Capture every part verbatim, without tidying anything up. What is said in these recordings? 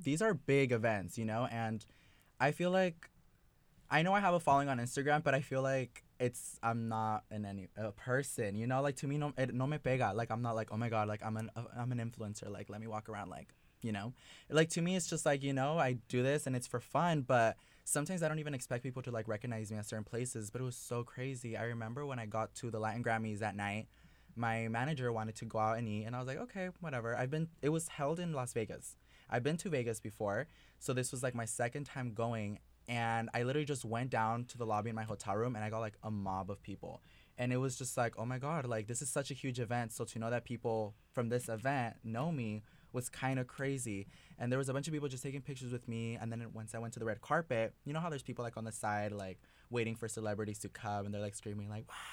these are big events, you know, and I feel like I know I have a following on Instagram, but I feel like it's I'm not an any a person, you know. Like to me, no, it, no me pega. Like I'm not like oh my god, like I'm an uh, I'm an influencer. Like let me walk around like you know, like to me it's just like you know I do this and it's for fun, but sometimes I don't even expect people to like recognize me at certain places. But it was so crazy. I remember when I got to the Latin Grammys that night, my manager wanted to go out and eat, and I was like okay, whatever. I've been it was held in Las Vegas. I've been to Vegas before, so this was like my second time going, and I literally just went down to the lobby in my hotel room and I got like a mob of people. And it was just like, oh my God, like this is such a huge event. So to know that people from this event know me was kind of crazy. And there was a bunch of people just taking pictures with me. And then once I went to the red carpet, you know how there's people like on the side, like waiting for celebrities to come and they're like screaming, like, wow.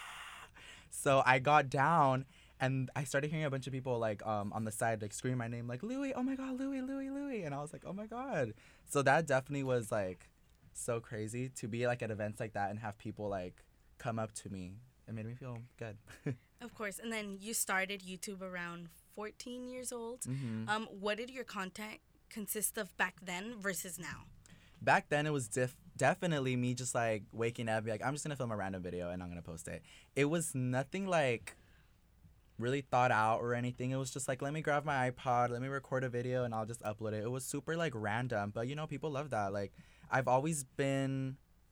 So I got down and I started hearing a bunch of people like um, on the side like scream my name, like Louis, oh my God, Louis, Louis, Louis. And I was like, oh my God. So that definitely was like, so crazy to be like at events like that and have people like come up to me. It made me feel good. Of course. And then you started YouTube around fourteen years old. hmm Um, what did your content consist of back then versus now? Back then, it was def- definitely me just like waking up, be like, I'm just gonna film a random video and I'm gonna post it. It was nothing like really thought out or anything. It was just like, let me grab my iPod, let me record a video, and I'll just upload it. It was super like random, but you know, people love that. Like, I've always been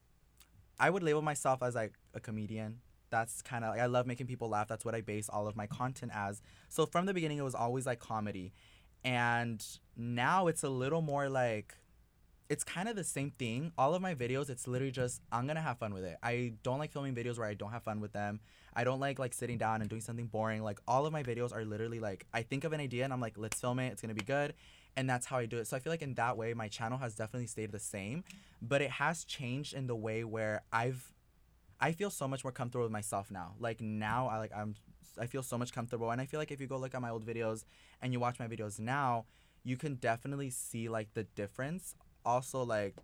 I would label myself as like a comedian. That's kind of like I love making people laugh. That's what I base all of my content as. So from the beginning, it was always like comedy, and now it's a little more like it's kind of the same thing. All of my videos, it's literally just I'm gonna have fun with it. I don't like filming videos where I don't have fun with them. I don't like like sitting down and doing something boring. Like all of my videos are literally like I think of an idea and I'm like, let's film it. It's gonna be good, and that's how I do it. So I feel like in that way, my channel has definitely stayed the same, but it has changed in the way where I've I feel so much more comfortable with myself now. Like now, I like I'm I feel so much comfortable, and I feel like if you go look at my old videos and you watch my videos now, you can definitely see like the difference. Also, like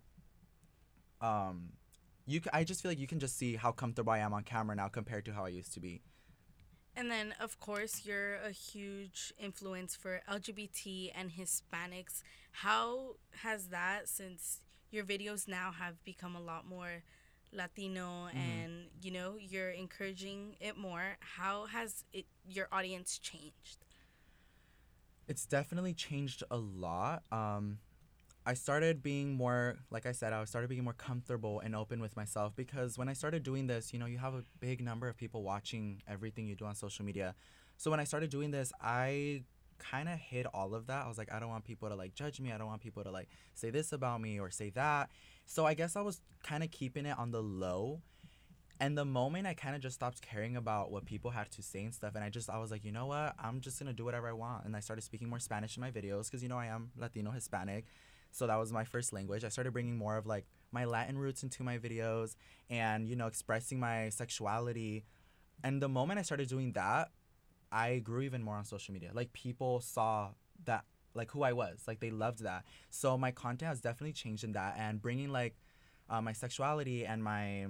um, you c- I just feel like you can just see how comfortable I am on camera now compared to how I used to be. And then, of course, you're a huge influence for L G B T and Hispanics. How has that, since your videos now have become a lot more Latino hmm and, you know, you're encouraging it more, how has it your audience changed? It's definitely changed a lot. Um, I started being more, like I said, I started being more comfortable and open with myself because when I started doing this, you know, you have a big number of people watching everything you do on social media. So when I started doing this, I kind of hid all of that. I was like, I don't want people to like judge me. I don't want people to like say this about me or say that. So I guess I was kind of keeping it on the low. And the moment I kind of just stopped caring about what people had to say and stuff, and I just, I was like, you know what? I'm just going to do whatever I want. And I started speaking more Spanish in my videos because, you know, I am Latino, Hispanic. So that was my first language. I started bringing more of like my Latin roots into my videos and, you know, expressing my sexuality. And the moment I started doing that, I grew even more on social media. Like people saw that, like who I was. Like they loved that. So my content has definitely changed in that and bringing like uh, my sexuality and my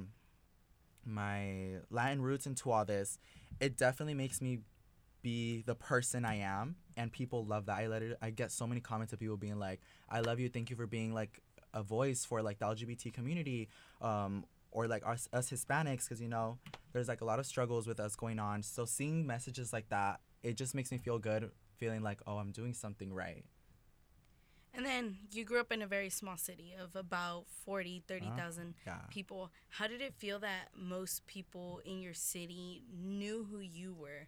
my Latin roots into all this, it definitely makes me be the person I am, and people love that. I let it. I get so many comments of people being like, "I love you. Thank you for being like a voice for like the L G B T community, um, or like us, us Hispanics, because you know there's like a lot of struggles with us going on. So seeing messages like that, it just makes me feel good, feeling like oh, I'm doing something right. And then you grew up in a very small city of about forty, thirty Huh? thousand Yeah. people. How did it feel that most people in your city knew who you were?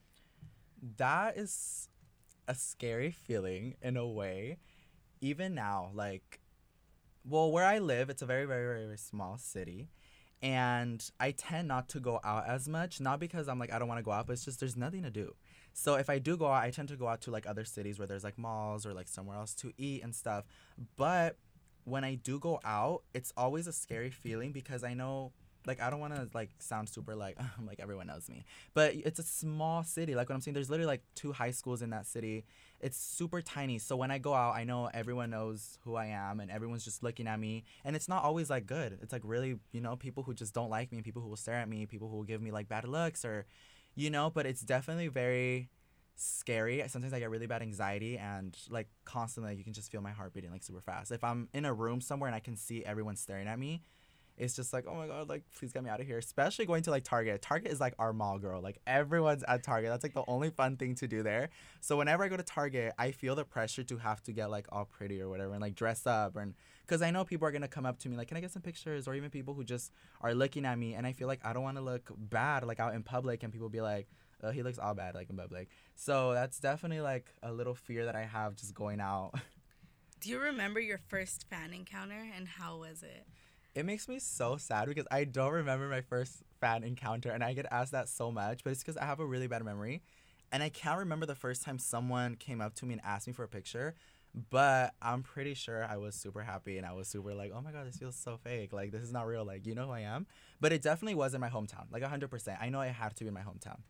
That is a scary feeling in a way. Even now, like well, where I live, it's a very, very, very, very small city. And I tend not to go out as much, not because I'm like, I don't want to go out, but it's just there's nothing to do. So if I do go out, I tend to go out to like other cities where there's like malls or like somewhere else to eat and stuff. But when I do go out, it's always a scary feeling because I know like I don't want to like sound super like like everyone knows me. But it's a small city. Like what I'm saying, there's literally like two high schools in that city. It's super tiny. So when I go out, I know everyone knows who I am and everyone's just looking at me. And it's not always like good. It's like really, you know, people who just don't like me and people who will stare at me, people who will give me like bad looks or, you know, but it's definitely very scary. Sometimes I get really bad anxiety, and like constantly, like, you can just feel my heart beating like super fast. If I'm in a room somewhere and I can see everyone staring at me, it's just like, oh my god, like please get me out of here. Especially going to like Target. Target is like our mall, girl. Like everyone's at Target. That's like the only fun thing to do there. So whenever I go to Target, I feel the pressure to have to get like all pretty or whatever and like dress up, and because I know people are gonna come up to me like, can I get some pictures, or even people who just are looking at me, and I feel like I don't want to look bad like out in public, and people be like, oh, he looks all bad like in public. So that's definitely like a little fear that I have just going out. Do you remember your first fan encounter and how was it? It makes me so sad because I don't remember my first fan encounter, and I get asked that so much, but it's because I have a really bad memory. And I can't remember the first time someone came up to me and asked me for a picture, but I'm pretty sure I was super happy and I was super like, oh my god, this feels so fake. Like, this is not real. Like, you know who I am? But it definitely was in my hometown, like one hundred percent. I know it had to be in my hometown.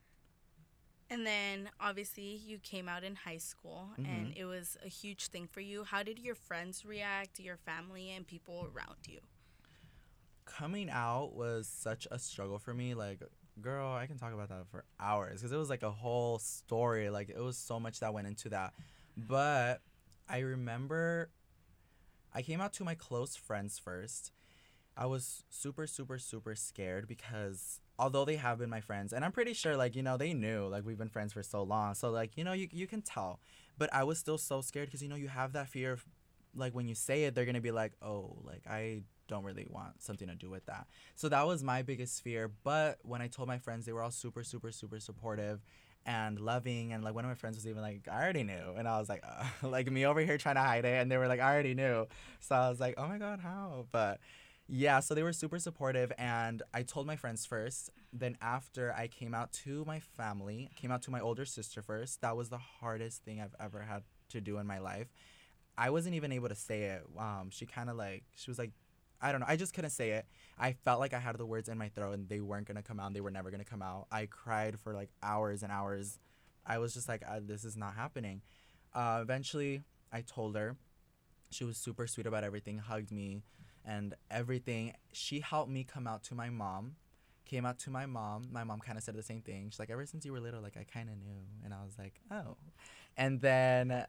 And then obviously you came out in high school Mm-hmm. and it was a huge thing for you. How did your friends react, your family, and people around you? Coming out was such a struggle for me. Like, girl, I can talk about that for hours because it was like a whole story. Like, it was so much that went into that. But I remember I came out to my close friends first. I was super, super, super scared because although they have been my friends, and I'm pretty sure, like, you know, they knew, like, we've been friends for so long. So, like, you know, you, you can tell. But I was still so scared because, you know, you have that fear of, like, when you say it, they're going to be like, oh, like, I don't really want something to do with that. So that was my biggest fear. But when I told my friends, they were all super, super, super supportive and loving. And, like, one of my friends was even like, I already knew. And I was like, uh, like, me over here trying to hide it. And they were like, I already knew. So I was like, oh, my God, how? But yeah, so they were super supportive, and I told my friends first. Then after I came out to my family, came out to my older sister first. That was the hardest thing I've ever had to do in my life. I wasn't even able to say it. Um, she kind of like, she was like, I don't know. I just couldn't say it. I felt like I had the words in my throat, and they weren't going to come out, and they were never going to come out. I cried for like hours and hours. I was just like, uh, this is not happening. Uh, eventually, I told her. She was super sweet about everything, hugged me and everything. She helped me come out to my mom, came out to my mom. My mom kind of said the same thing. She's like, ever since you were little, like, I kind of knew. And I was like, oh. And then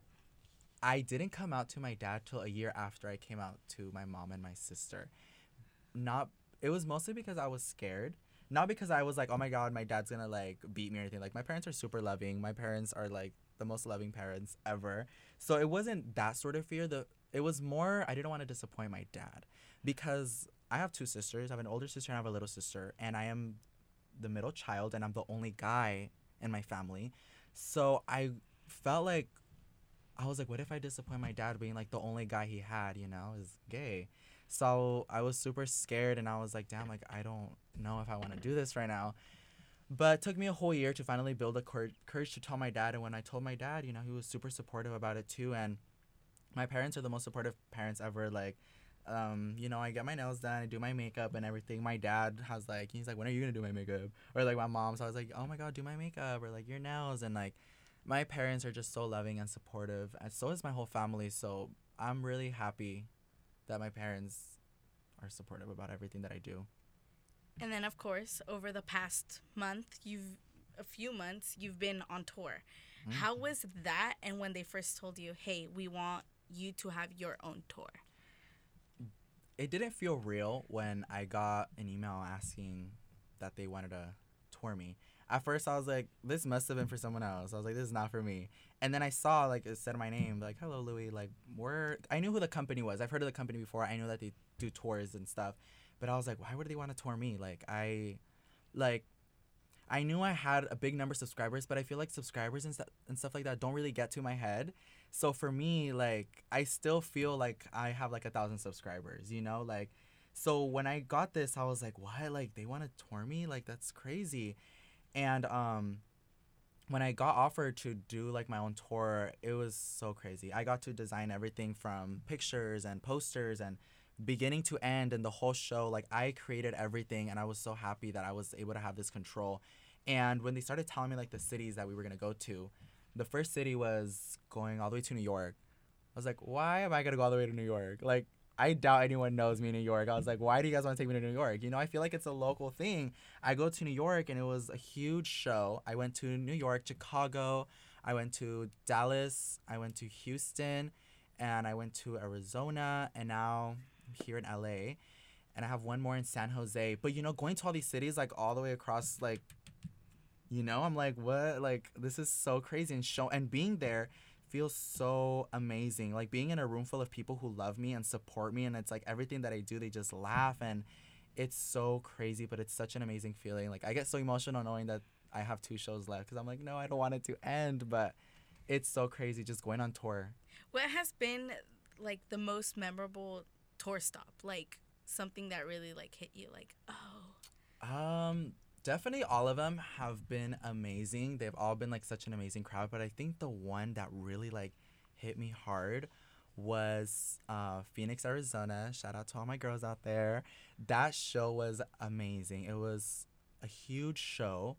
I didn't come out to my dad till a year after I came out to my mom and my sister. Not, it was mostly because I was scared. Not because I was like, oh my God, my dad's gonna like beat me or anything. Like, my parents are super loving. My parents are like the most loving parents ever. So it wasn't that sort of fear. The It was more, I didn't want to disappoint my dad because I have two sisters. I have an older sister and I have a little sister, and I am the middle child, and I'm the only guy in my family. So I felt like, I was like, what if I disappoint my dad being like the only guy he had, you know, is gay? So I was super scared, and I was like, damn, like, I don't know if I want to do this right now. But it took me a whole year to finally build the cour- courage to tell my dad. And when I told my dad, you know, he was super supportive about it too. And my parents are the most supportive parents ever. Like, um, you know, I get my nails done, I do my makeup and everything. My dad has like, he's like, when are you gonna do my makeup? Or like my mom. So I was like, oh my God, do my makeup, or like your nails. And like, my parents are just so loving and supportive, and so is my whole family. So I'm really happy that my parents are supportive about everything that I do. And then, of course, over the past month, you've a few months, you've been on tour. Mm-hmm. How was that? And when they first told you, hey, we want you to have your own tour? It didn't feel real when I got an email asking that they wanted to tour me. At first, I was like, this must have been for someone else. I was like, this is not for me. And then I saw, like, it said my name, like, hello, Louis. Like, we're, I knew who the company was. I've heard of the company before. I knew that they do tours and stuff. But I was like, why would they want to tour me? Like, I, like, I knew I had a big number of subscribers, but I feel like subscribers and, st- and stuff like that don't really get to my head. So for me, like, I still feel like I have, like, a thousand subscribers, you know? Like, so when I got this, I was like, what? Like, they want to tour me? Like, that's crazy. And um, when I got offered to do, like, my own tour, it was so crazy. I got to design everything from pictures and posters and beginning to end, and the whole show. Like, I created everything, and I was so happy that I was able to have this control. And when they started telling me, like, the cities that we were going to go to, the first city was going all the way to New York. I was like, why am I going to go all the way to New York? Like, I doubt anyone knows me in New York. I was like, why do you guys want to take me to New York? You know, I feel like it's a local thing. I go to New York, and it was a huge show. I went to New York, Chicago. I went to Dallas, I went to Houston, and I went to Arizona, and now I'm here in L A. And I have one more in San Jose. But you know, going to all these cities like all the way across, like, you know, I'm like, what? Like, this is so crazy. And show and being there feels so amazing. Like being in a room full of people who love me and support me, and it's like everything that I do, they just laugh, and it's so crazy. But it's such an amazing feeling. Like I get so emotional knowing that I have two shows left because I'm like, no, I don't want it to end. But it's so crazy just going on tour. What has been like the most memorable tour stop? Like something that really like hit you like, oh. Um definitely all of them have been amazing. They've all been like such an amazing crowd, but I think the one that really like hit me hard was uh Phoenix, Arizona. Shout out to all my girls out there. That show was amazing. It was a huge show,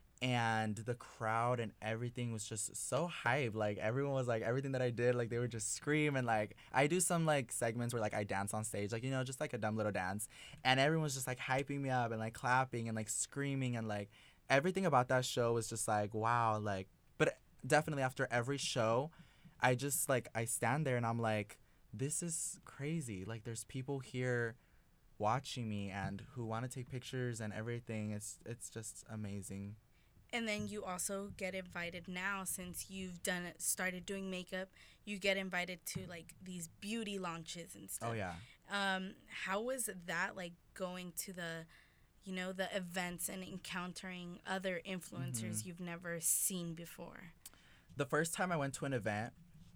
and the crowd and everything was just so hype. Like everyone was like, everything that I did, like they would just scream. And like I do some like segments where like I dance on stage, like, you know, just like a dumb little dance, and everyone's just like hyping me up and like clapping and like screaming, and like everything about that show was just like, wow. Like, but definitely after every show, I just like I stand there and I'm like, this is crazy. Like there's people here watching me and who want to take pictures and everything. It's it's just amazing. And then you also get invited now, since you've done it, started doing makeup. You get invited to like these beauty launches and stuff. Oh yeah. Um, how was that like going to the, you know, the events and encountering other influencers Mm-hmm. you've never seen before? The first time I went to an event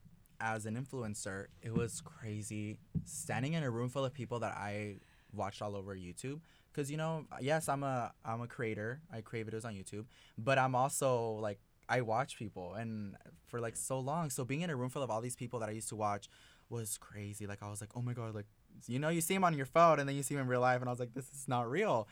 as an influencer, it was crazy standing in a room full of people that I watched all over YouTube. Cause you know, yes, I'm a I'm a creator. I create videos on YouTube, but I'm also like I watch people, and for like so long. So being in a room full of all these people that I used to watch was crazy. Like I was like, oh my god, like, you know, you see him on your phone and then you see him in real life, and I was like, this is not real.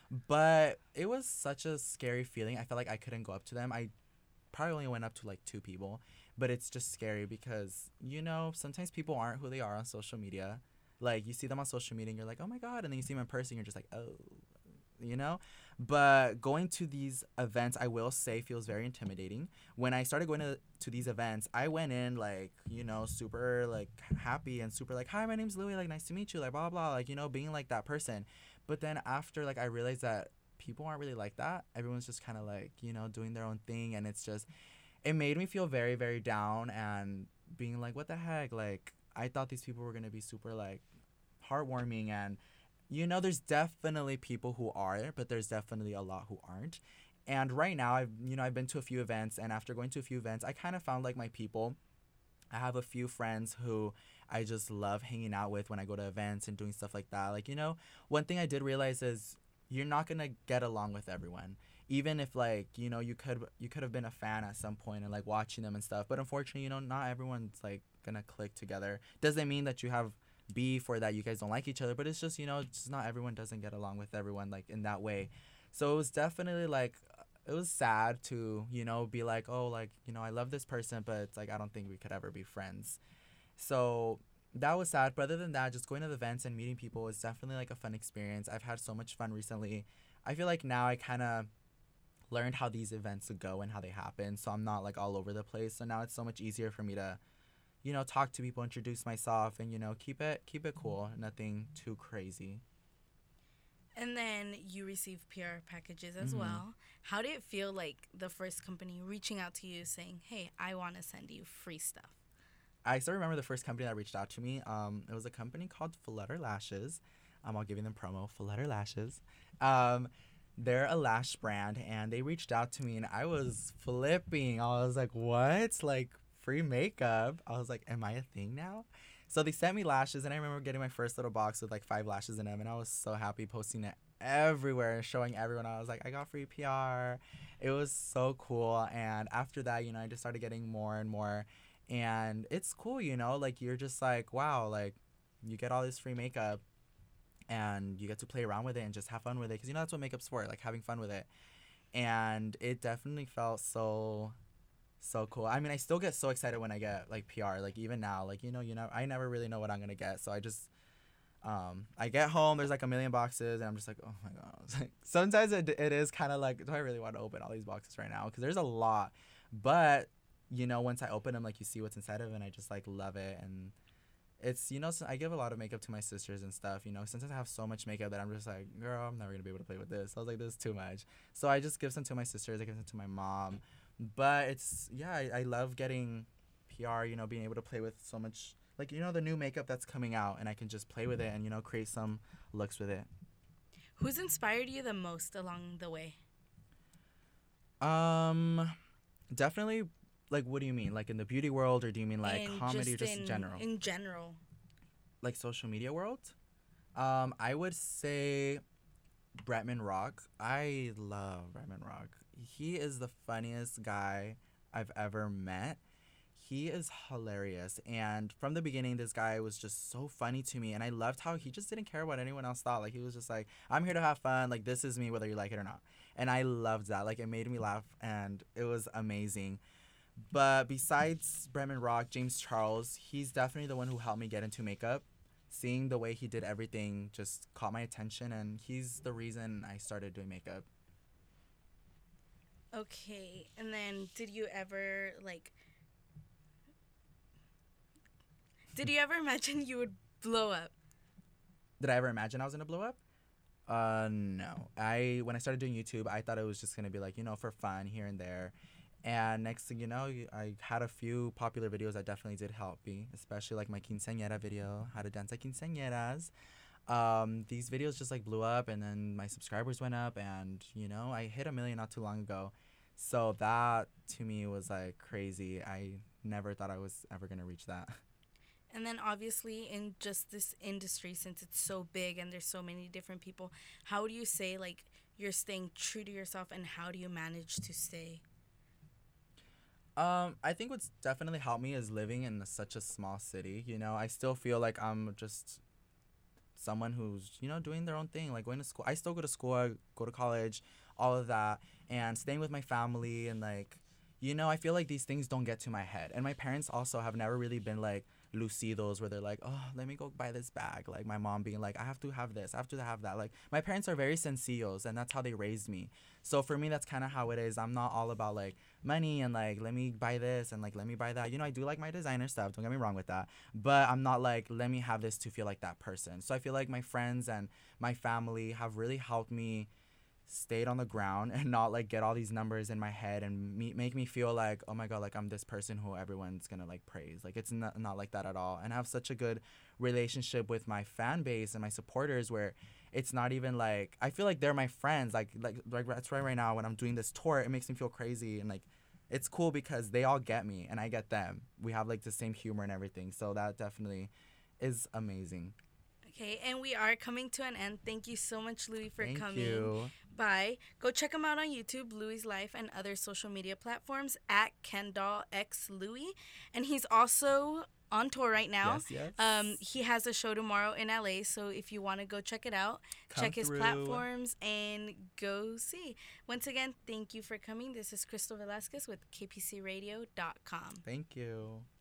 But it was such a scary feeling. I felt like I couldn't go up to them. I probably only went up to like two people, but it's just scary because, you know, sometimes people aren't who they are on social media. Like you see them on social media and you're like, oh my god, and then you see them in person, you're just like, oh, you know. But going to these events, I will say, feels very intimidating. When I started going to, to these events, I went in like, you know, super like happy and super like, hi, my name's Louie, like nice to meet you, like blah blah, like, you know, being like that person. But then after, like, I realized that people aren't really like that. Everyone's just kind of like, you know, doing their own thing, and it's just, it made me feel very very down and being like, what the heck, like I thought these people were gonna be super like heartwarming, and you know, there's definitely people who are, but there's definitely a lot who aren't. And right now, I've you know I've been to a few events, and after going to a few events, I kind of found like my people. I have a few friends who I just love hanging out with when I go to events and doing stuff like that. Like, you know, one thing I did realize is you're not gonna get along with everyone. Even if like, you know, you could you could have been a fan at some point and like watching them and stuff. But unfortunately, you know, not everyone's like gonna click together. Doesn't mean that you have beef or that you guys don't like each other, but it's just, you know, just not everyone doesn't get along with everyone like in that way. So it was definitely like, it was sad to, you know, be like, oh, like, you know, I love this person, but it's like I don't think we could ever be friends. So that was sad. But other than that, just going to the events and meeting people was definitely like a fun experience. I've had so much fun recently. I feel like now I kind of learned how these events go and how they happen, so I'm not like all over the place. So now it's so much easier for me to, you know, talk to people, introduce myself, and, you know, keep it keep it cool, nothing too crazy. And then you receive P R packages as Mhm. well. How did it feel like the first company reaching out to you saying, hey, I want to send you free stuff? I still remember the first company that reached out to me. Um, it was a company called Flutter Lashes. Um, I'll give you them promo, Flutter Lashes. Um, they're a lash brand, and they reached out to me, and I was flipping. I was like, what? Like, free makeup? I was like, am I a thing now? So they sent me lashes, and I remember getting my first little box with like five lashes in them, and I was so happy, posting it everywhere and showing everyone. I was like, I got free P R. It was so cool. And after that, you know, I just started getting more and more, and it's cool, you know, like you're just like, wow, like you get all this free makeup and you get to play around with it and just have fun with it, because you know that's what makeup's for, like having fun with it. And it definitely felt so so cool. I mean, I still get so excited when I get like P R, like even now, like, you know, you know, I never really know what I'm gonna get, so I just um I get home, there's like a million boxes, and I'm just like, oh my god. It's like, sometimes it, it is kind of like, do I really want to open all these boxes right now, because there's a lot. But you know, once I open them, like, you see what's inside of it, and I just, like, love it. And it's, you know, so I give a lot of makeup to my sisters and stuff, you know. Sometimes I have so much makeup that I'm just like, girl, I'm never going to be able to play with this. I was like, this is too much. So I just give some to my sisters. I give some to my mom. But it's, yeah, I, I love getting P R, you know, being able to play with so much, like, you know, the new makeup that's coming out, and I can just play with it and, you know, create some looks with it. Who's inspired you the most along the way? Um, definitely, like, what do you mean? Like, in the beauty world, or do you mean, like, And comedy, or just just in in general? In general. Like, social media world? Um, I would say Bretman Rock. I love Bretman Rock. He is the funniest guy I've ever met. He is hilarious. And from the beginning, this guy was just so funny to me. And I loved how he just didn't care what anyone else thought. Like, he was just like, I'm here to have fun. Like, this is me, whether you like it or not. And I loved that. Like, it made me laugh, and it was amazing. But besides Bretman Rock, James Charles, he's definitely the one who helped me get into makeup. Seeing the way he did everything just caught my attention, and he's the reason I started doing makeup. Okay. And then did you ever, like, did you ever imagine you would blow up? Did I ever imagine I was gonna blow up? Uh, no. I when I started doing YouTube, I thought it was just gonna be like, you know, for fun here and there. And next thing you know, you- I had a few popular videos that definitely did help me, especially like my quinceañera video, how to dance like quinceañeras. Um, these videos just like blew up, and then my subscribers went up, and you know, I hit a million not too long ago. So that to me was like crazy. I never thought I was ever gonna reach that. And then obviously in just this industry, since it's so big and there's so many different people, how do you say like you're staying true to yourself, and how do you manage to stay? Um, I think what's definitely helped me is living in such a small city. You know, I still feel like I'm just someone who's, you know, doing their own thing, like going to school. I still go to school, I go to college, all of that, and staying with my family. And like, you know, I feel like these things don't get to my head. And my parents also have never really been like lucidos, where they're like, oh, let me go buy this bag. Like my mom being like, I have to have this, I have to have that. Like my parents are very sencillos, and that's how they raised me. So for me, that's kind of how it is. I'm not all about like money and like, let me buy this and like, let me buy that. You know, I do like my designer stuff, don't get me wrong with that, but I'm not like, let me have this to feel like that person. So I feel like my friends and my family have really helped me stayed on the ground and not like get all these numbers in my head and me- make me feel like, oh my god, like I'm this person who everyone's gonna like praise. Like it's not, not like that at all. And I have such a good relationship with my fan base and my supporters, where it's not even like, I feel like they're my friends. Like like like that's right right now when I'm doing this tour, it makes me feel crazy. And like it's cool because they all get me and I get them. We have like the same humor and everything, so that definitely is amazing. Okay, and we are coming to an end. Thank you so much, Louis, for Thank coming you. by. Go check him out on YouTube, Louis' Life, and other social media platforms at Kendall X Louis. And he's also on tour right now. Yes, yes. Um, he has a show tomorrow in L A, so if you want to go check it out, Come check his through. platforms and go see. Once again, thank you for coming. This is Crystal Velasquez with K P C radio dot com. Thank you.